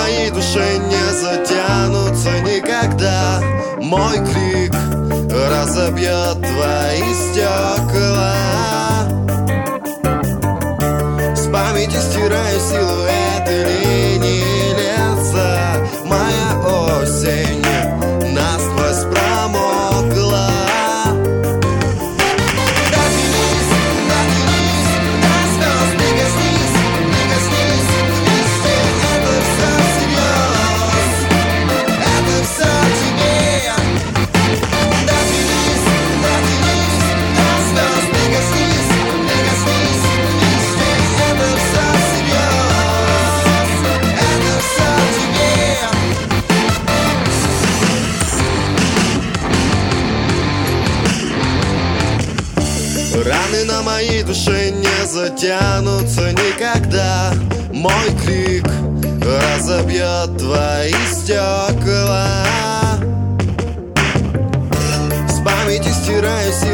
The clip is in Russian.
моей душе не затянутся никогда. Мой крик разобьет твои стекла. С памяти стираю силуэты линии леса. Моя осень насквозь промокла. Раны на моей душе не затянутся никогда. Мой крик разобьет твои стекла. С памяти стираю